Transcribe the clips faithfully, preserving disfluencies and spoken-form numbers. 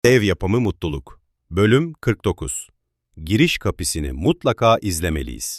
Ev yapımı mutluluk. Bölüm kırk dokuz. Giriş kapısını mutlaka izlemeliyiz.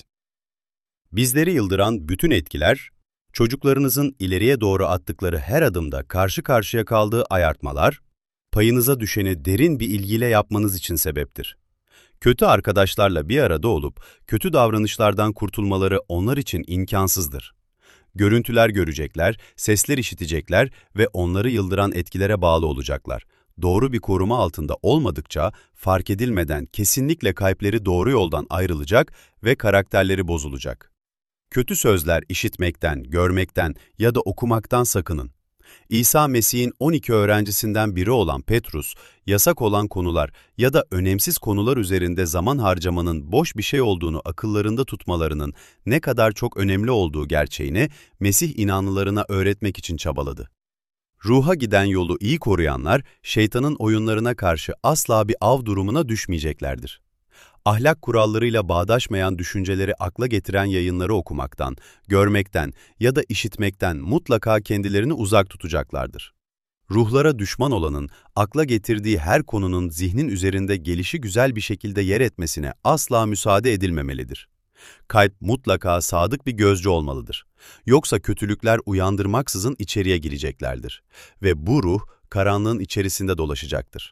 Bizleri yıldıran bütün etkiler, çocuklarınızın ileriye doğru attıkları her adımda karşı karşıya kaldığı ayartmalar, payınıza düşeni derin bir ilgiyle yapmanız için sebeptir. Kötü arkadaşlarla bir arada olup kötü davranışlardan kurtulmaları onlar için imkansızdır. Görüntüler görecekler, sesler işitecekler ve onları yıldıran etkilere bağlı olacaklar. Doğru bir koruma altında olmadıkça fark edilmeden kesinlikle kalpleri doğru yoldan ayrılacak ve karakterleri bozulacak. Kötü sözler işitmekten, görmekten ya da okumaktan sakının. İsa Mesih'in on iki öğrencisinden biri olan Petrus, yasak olan konular ya da önemsiz konular üzerinde zaman harcamanın boş bir şey olduğunu akıllarında tutmalarının ne kadar çok önemli olduğu gerçeğini Mesih inanlılarına öğretmek için çabaladı. Ruha giden yolu iyi koruyanlar, şeytanın oyunlarına karşı asla bir av durumuna düşmeyeceklerdir. Ahlak kurallarıyla bağdaşmayan düşünceleri akla getiren yayınları okumaktan, görmekten ya da işitmekten mutlaka kendilerini uzak tutacaklardır. Ruhlara düşman olanın, akla getirdiği her konunun zihnin üzerinde gelişigüzel bir şekilde yer etmesine asla müsaade edilmemelidir. Kalp mutlaka sadık bir gözcü olmalıdır. Yoksa kötülükler uyandırmaksızın içeriye gireceklerdir ve bu ruh karanlığın içerisinde dolaşacaktır.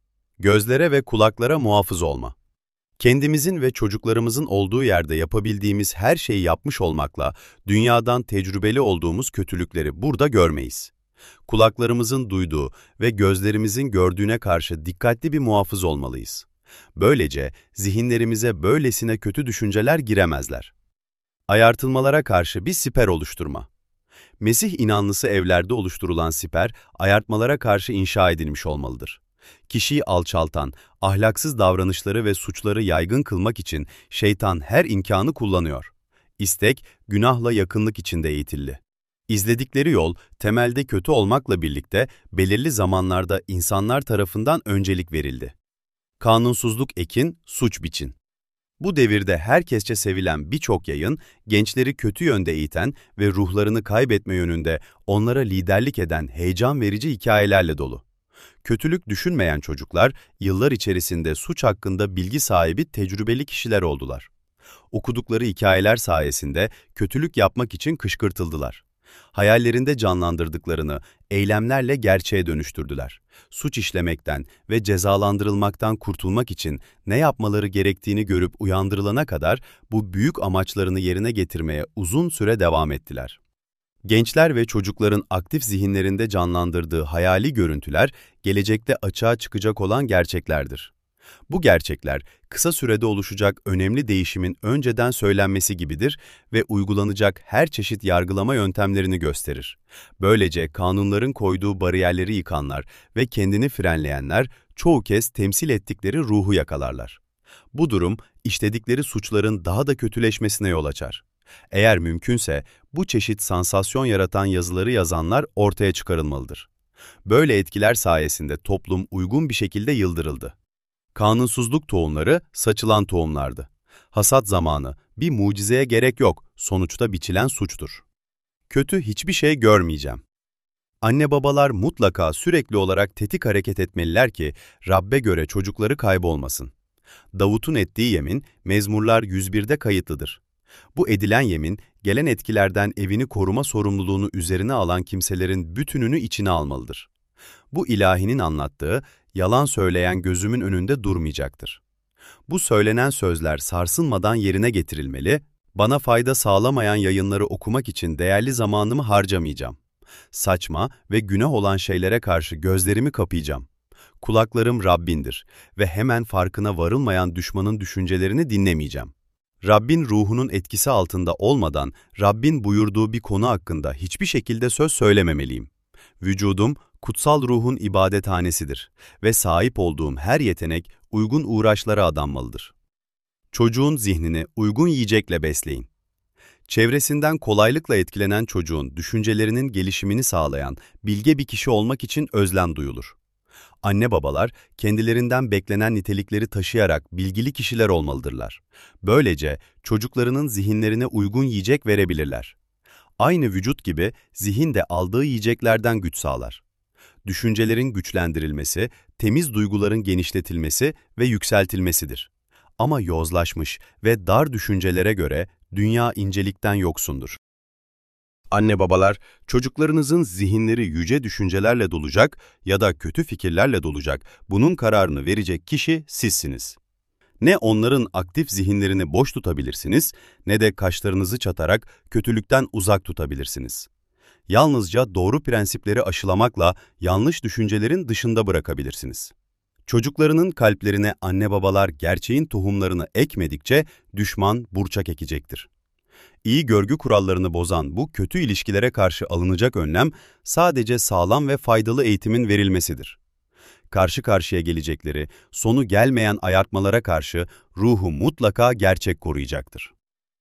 Gözlere ve kulaklara muhafız olma. Kendimizin ve çocuklarımızın olduğu yerde yapabildiğimiz her şeyi yapmış olmakla dünyadan tecrübeli olduğumuz kötülükleri burada görmeyiz. Kulaklarımızın duyduğu ve gözlerimizin gördüğüne karşı dikkatli bir muhafız olmalıyız. Böylece zihinlerimize böylesine kötü düşünceler giremezler. Ayartılmalara karşı bir siper oluşturma. Mesih inanlısı evlerde oluşturulan siper, ayartmalara karşı inşa edilmiş olmalıdır. Kişiyi alçaltan, ahlaksız davranışları ve suçları yaygın kılmak için şeytan her imkanı kullanıyor. İstek, günahla yakınlık içinde eğitildi. İzledikleri yol, temelde kötü olmakla birlikte belirli zamanlarda insanlar tarafından öncelik verildi. Kanunsuzluk ekin, suç biçin. Bu devirde herkesçe sevilen birçok yayın, gençleri kötü yönde eğiten ve ruhlarını kaybetme yönünde onlara liderlik eden heyecan verici hikayelerle dolu. Kötülük düşünmeyen çocuklar, yıllar içerisinde suç hakkında bilgi sahibi tecrübeli kişiler oldular. Okudukları hikayeler sayesinde kötülük yapmak için kışkırtıldılar. Hayallerinde canlandırdıklarını eylemlerle gerçeğe dönüştürdüler. Suç işlemekten ve cezalandırılmaktan kurtulmak için ne yapmaları gerektiğini görüp uyandırılana kadar bu büyük amaçlarını yerine getirmeye uzun süre devam ettiler. Gençler ve çocukların aktif zihinlerinde canlandırdığı hayali görüntüler, gelecekte açığa çıkacak olan gerçeklerdir. Bu gerçekler, kısa sürede oluşacak önemli değişimin önceden söylenmesi gibidir ve uygulanacak her çeşit yargılama yöntemlerini gösterir. Böylece kanunların koyduğu bariyerleri yıkanlar ve kendini frenleyenler, çoğu kez temsil ettikleri ruhu yakalarlar. Bu durum, işledikleri suçların daha da kötüleşmesine yol açar. Eğer mümkünse, bu çeşit sansasyon yaratan yazıları yazanlar ortaya çıkarılmalıdır. Böyle etkiler sayesinde toplum uygun bir şekilde yıldırıldı. Kanunsuzluk tohumları saçılan tohumlardı. Hasat zamanı, bir mucizeye gerek yok, sonuçta biçilen suçtur. Kötü hiçbir şey görmeyeceğim. Anne babalar mutlaka sürekli olarak tetik hareket etmeliler ki Rabbe göre çocukları kaybolmasın. Davut'un ettiği yemin Mezmurlar yüz birde kayıtlıdır. Bu edilen yemin, gelen etkilerden evini koruma sorumluluğunu üzerine alan kimselerin bütününü içine almalıdır. Bu ilahinin anlattığı, yalan söyleyen gözümün önünde durmayacaktır. Bu söylenen sözler sarsılmadan yerine getirilmeli, bana fayda sağlamayan yayınları okumak için değerli zamanımı harcamayacağım. Saçma ve günah olan şeylere karşı gözlerimi kapayacağım. Kulaklarım Rabbindir ve hemen farkına varılmayan düşmanın düşüncelerini dinlemeyeceğim. Rabbin ruhunun etkisi altında olmadan Rabbin buyurduğu bir konu hakkında hiçbir şekilde söz söylememeliyim. Vücudum, kutsal ruhun ibadethanesidir ve sahip olduğum her yetenek uygun uğraşlara adanmalıdır. Çocuğun zihnini uygun yiyecekle besleyin. Çevresinden kolaylıkla etkilenen çocuğun düşüncelerinin gelişimini sağlayan bilge bir kişi olmak için özlem duyulur. Anne babalar kendilerinden beklenen nitelikleri taşıyarak bilgili kişiler olmalıdırlar. Böylece çocuklarının zihinlerine uygun yiyecek verebilirler. Aynı vücut gibi zihin de aldığı yiyeceklerden güç sağlar. Düşüncelerin güçlendirilmesi, temiz duyguların genişletilmesi ve yükseltilmesidir. Ama yozlaşmış ve dar düşüncelere göre dünya incelikten yoksundur. Anne babalar, çocuklarınızın zihinleri yüce düşüncelerle dolacak ya da kötü fikirlerle dolacak, bunun kararını verecek kişi sizsiniz. Ne onların aktif zihinlerini boş tutabilirsiniz, ne de kaşlarınızı çatarak kötülükten uzak tutabilirsiniz. Yalnızca doğru prensipleri aşılamakla yanlış düşüncelerin dışında bırakabilirsiniz. Çocuklarının kalplerine anne babalar gerçeğin tohumlarını ekmedikçe düşman burçak ekecektir. İyi görgü kurallarını bozan bu kötü ilişkilere karşı alınacak önlem sadece sağlam ve faydalı eğitimin verilmesidir. Karşı karşıya gelecekleri, sonu gelmeyen ayartmalara karşı ruhu mutlaka gerçek koruyacaktır.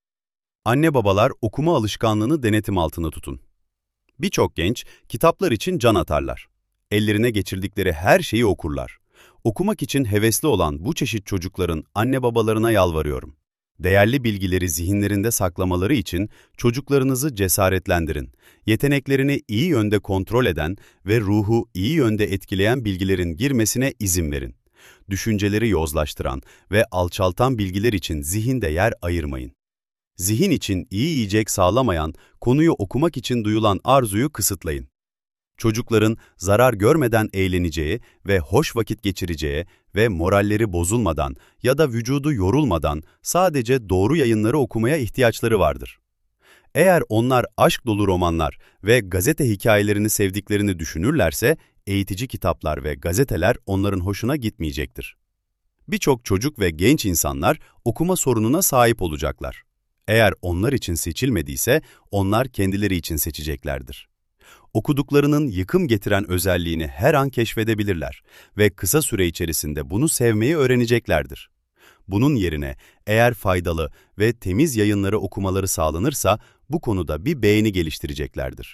Anne babalar okuma alışkanlığını denetim altında tutun. Birçok genç kitaplar için can atarlar. Ellerine geçirdikleri her şeyi okurlar. Okumak için hevesli olan bu çeşit çocukların anne babalarına yalvarıyorum. Değerli bilgileri zihinlerinde saklamaları için çocuklarınızı cesaretlendirin. Yeteneklerini iyi yönde kontrol eden ve ruhu iyi yönde etkileyen bilgilerin girmesine izin verin. Düşünceleri yozlaştıran ve alçaltan bilgiler için zihinde yer ayırmayın. Zihin için iyi yiyecek sağlamayan, konuyu okumak için duyulan arzuyu kısıtlayın. Çocukların zarar görmeden eğleneceği ve hoş vakit geçireceği ve moralleri bozulmadan ya da vücudu yorulmadan sadece doğru yayınları okumaya ihtiyaçları vardır. Eğer onlar aşk dolu romanlar ve gazete hikayelerini sevdiklerini düşünürlerse, eğitici kitaplar ve gazeteler onların hoşuna gitmeyecektir. Birçok çocuk ve genç insanlar okuma sorununa sahip olacaklar. Eğer onlar için seçilmediyse, onlar kendileri için seçeceklerdir. Okuduklarının yıkım getiren özelliğini her an keşfedebilirler ve kısa süre içerisinde bunu sevmeyi öğreneceklerdir. Bunun yerine eğer faydalı ve temiz yayınları okumaları sağlanırsa bu konuda bir beğeni geliştireceklerdir.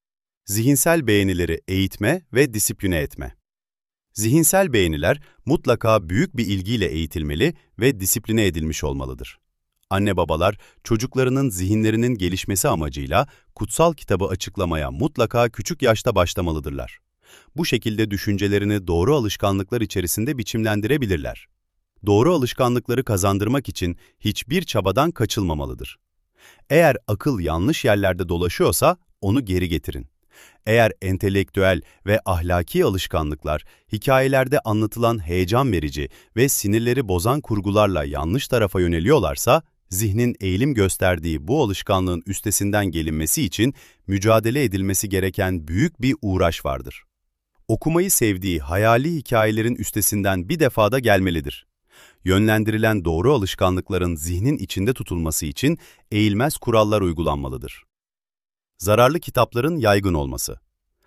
Zihinsel beğenileri eğitme ve disipline etme. Zihinsel beğeniler mutlaka büyük bir ilgiyle eğitilmeli ve disipline edilmiş olmalıdır. Anne babalar çocuklarının zihinlerinin gelişmesi amacıyla kutsal kitabı açıklamaya mutlaka küçük yaşta başlamalıdırlar. Bu şekilde düşüncelerini doğru alışkanlıklar içerisinde biçimlendirebilirler. Doğru alışkanlıkları kazandırmak için hiçbir çabadan kaçılmamalıdır. Eğer akıl yanlış yerlerde dolaşıyorsa onu geri getirin. Eğer entelektüel ve ahlaki alışkanlıklar, hikayelerde anlatılan heyecan verici ve sinirleri bozan kurgularla yanlış tarafa yöneliyorlarsa, zihnin eğilim gösterdiği bu alışkanlığın üstesinden gelinmesi için mücadele edilmesi gereken büyük bir uğraş vardır. Okumayı sevdiği hayali hikayelerin üstesinden bir defada gelmelidir. Yönlendirilen doğru alışkanlıkların zihnin içinde tutulması için eğilmez kurallar uygulanmalıdır. Zararlı kitapların yaygın olması.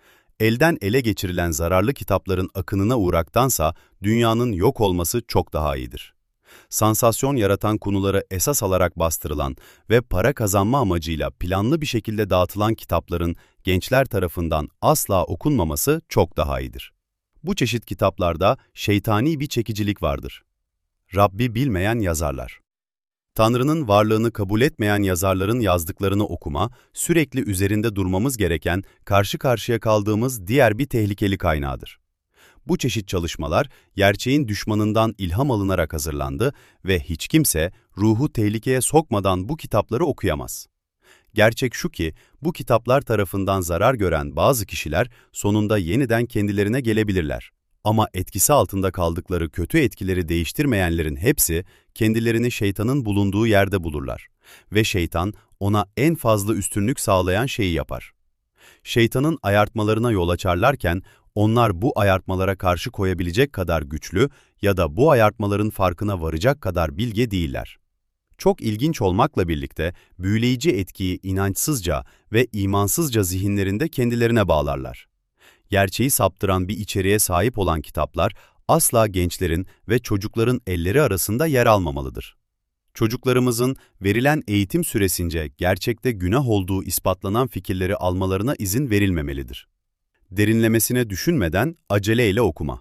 Elden ele geçirilen zararlı kitapların akınına uğraktansa dünyanın yok olması çok daha iyidir. Sansasyon yaratan konuları esas alarak bastırılan ve para kazanma amacıyla planlı bir şekilde dağıtılan kitapların gençler tarafından asla okunmaması çok daha iyidir. Bu çeşit kitaplarda şeytani bir çekicilik vardır. Rabbi bilmeyen yazarlar. Tanrı'nın varlığını kabul etmeyen yazarların yazdıklarını okuma, sürekli üzerinde durmamız gereken, karşı karşıya kaldığımız diğer bir tehlikeli kaynağıdır. Bu çeşit çalışmalar, gerçeğin düşmanından ilham alınarak hazırlandı ve hiç kimse ruhu tehlikeye sokmadan bu kitapları okuyamaz. Gerçek şu ki, bu kitaplar tarafından zarar gören bazı kişiler sonunda yeniden kendilerine gelebilirler. Ama etkisi altında kaldıkları kötü etkileri değiştirmeyenlerin hepsi kendilerini şeytanın bulunduğu yerde bulurlar ve şeytan ona en fazla üstünlük sağlayan şeyi yapar. Şeytanın ayartmalarına yol açarlarken onlar bu ayartmalara karşı koyabilecek kadar güçlü ya da bu ayartmaların farkına varacak kadar bilge değiller. Çok ilginç olmakla birlikte büyüleyici etkiyi inançsızca ve imansızca zihinlerinde kendilerine bağlarlar. Gerçeği saptıran bir içeriğe sahip olan kitaplar asla gençlerin ve çocukların elleri arasında yer almamalıdır. Çocuklarımızın verilen eğitim süresince gerçekte günah olduğu ispatlanan fikirleri almalarına izin verilmemelidir. Derinlemesine düşünmeden aceleyle okuma.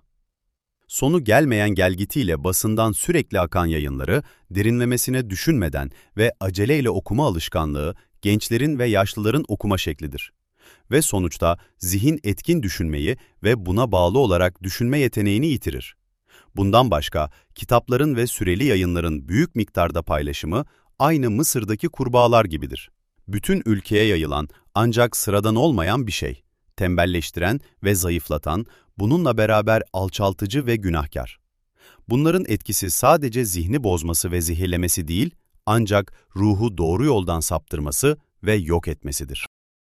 Sonu gelmeyen gelgitiyle basından sürekli akan yayınları, derinlemesine düşünmeden ve aceleyle okuma alışkanlığı, gençlerin ve yaşlıların okuma şeklidir. ve sonuçta zihin etkin düşünmeyi ve buna bağlı olarak düşünme yeteneğini yitirir. Bundan başka, kitapların ve süreli yayınların büyük miktarda paylaşımı aynı Mısır'daki kurbağalar gibidir. Bütün ülkeye yayılan ancak sıradan olmayan bir şey. Tembelleştiren ve zayıflatan, bununla beraber alçaltıcı ve günahkar. Bunların etkisi sadece zihni bozması ve zehirlemesi değil, ancak ruhu doğru yoldan saptırması ve yok etmesidir.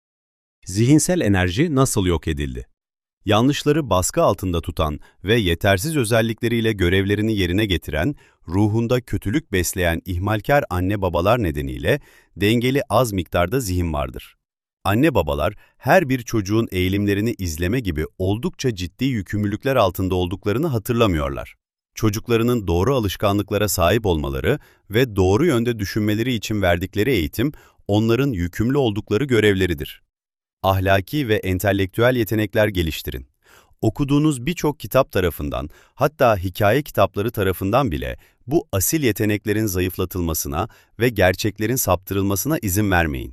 Zihinsel enerji nasıl yok edildi? Yanlışları baskı altında tutan ve yetersiz özellikleriyle görevlerini yerine getiren, ruhunda kötülük besleyen ihmalkar anne babalar nedeniyle dengeli az miktarda zihin vardır. Anne babalar her bir çocuğun eğilimlerini izleme gibi oldukça ciddi yükümlülükler altında olduklarını hatırlamıyorlar. Çocuklarının doğru alışkanlıklara sahip olmaları ve doğru yönde düşünmeleri için verdikleri eğitim, onların yükümlü oldukları görevleridir. Ahlaki ve entelektüel yetenekler geliştirin. Okuduğunuz birçok kitap tarafından, hatta hikaye kitapları tarafından bile bu asil yeteneklerin zayıflatılmasına ve gerçeklerin saptırılmasına izin vermeyin.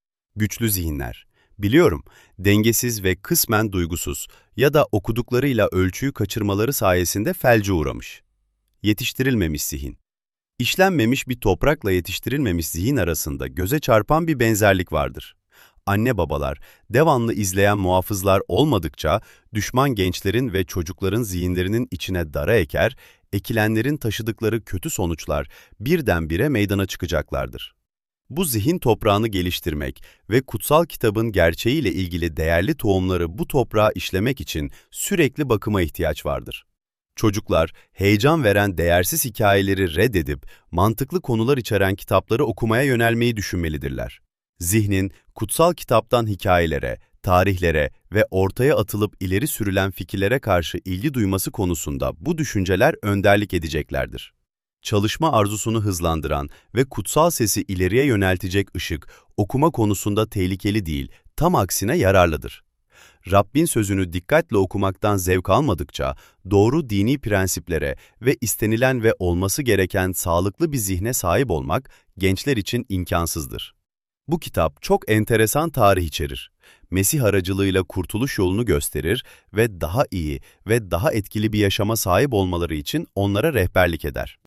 Güçlü zihinler. Biliyorum, dengesiz ve kısmen duygusuz ya da okuduklarıyla ölçüyü kaçırmaları sayesinde felce uğramış. Yetiştirilmemiş zihin. İşlenmemiş bir toprakla yetiştirilmemiş zihin arasında göze çarpan bir benzerlik vardır. Anne babalar, devamlı izleyen muhafızlar olmadıkça düşman gençlerin ve çocukların zihinlerinin içine dara eker, ekilenlerin taşıdıkları kötü sonuçlar birdenbire meydana çıkacaklardır. Bu zihin toprağını geliştirmek ve kutsal kitabın gerçeğiyle ilgili değerli tohumları bu toprağa işlemek için sürekli bakıma ihtiyaç vardır. Çocuklar, heyecan veren değersiz hikayeleri reddedip, mantıklı konular içeren kitapları okumaya yönelmeyi düşünmelidirler. Zihnin, kutsal kitaptan hikayelere, tarihlere ve ortaya atılıp ileri sürülen fikirlere karşı ilgi duyması konusunda bu düşünceler önderlik edeceklerdir. Çalışma arzusunu hızlandıran ve kutsal sesi ileriye yöneltecek ışık, okuma konusunda tehlikeli değil, tam aksine yararlıdır. Rabbin sözünü dikkatle okumaktan zevk almadıkça, doğru dini prensiplere ve istenilen ve olması gereken sağlıklı bir zihne sahip olmak gençler için imkansızdır. Bu kitap çok enteresan tarih içerir. Mesih aracılığıyla kurtuluş yolunu gösterir ve daha iyi ve daha etkili bir yaşama sahip olmaları için onlara rehberlik eder.